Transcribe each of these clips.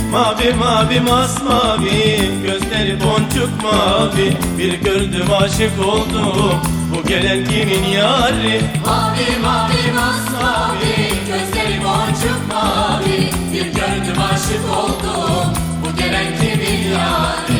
Mavi mavi masmavi, gözleri boncuk mavi. Bir gördüm aşık oldum, bu gelen kimin yari? Mavi mavi masmavi, gözleri boncuk mavi. Bir gördüm aşık oldum, bu gelen kimin yari?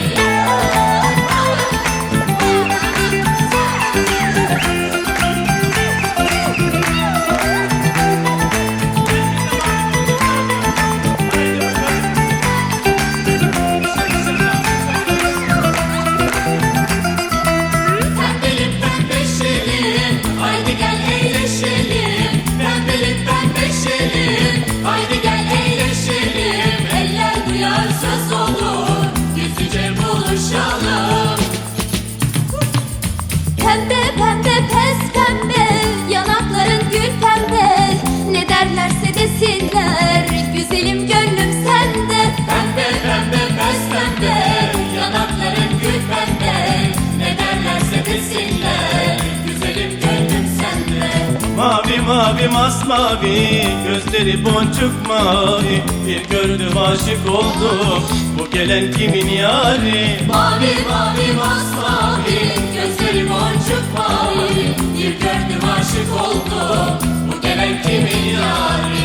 Haydi gel eğleşelim, eller duyar söz olur, gizlice buluşalım. Pembe pembe pes pembe, yanakların gül pembe. Ne derlerse desinler, güzelim gönlüm sende. Pembe pembe pes pembe, yanakların gül pembe. Ne derlerse desinler, güzelim gönlüm sende. Mavi mavi masmavi, gözleri boncuk mavi. Bir gördüm aşık oldum, bu gelen kimin yari? Mavi mavi masmavi, gözleri boncuk mavi. Bir gördüm aşık oldum, bu gelen kimin yari?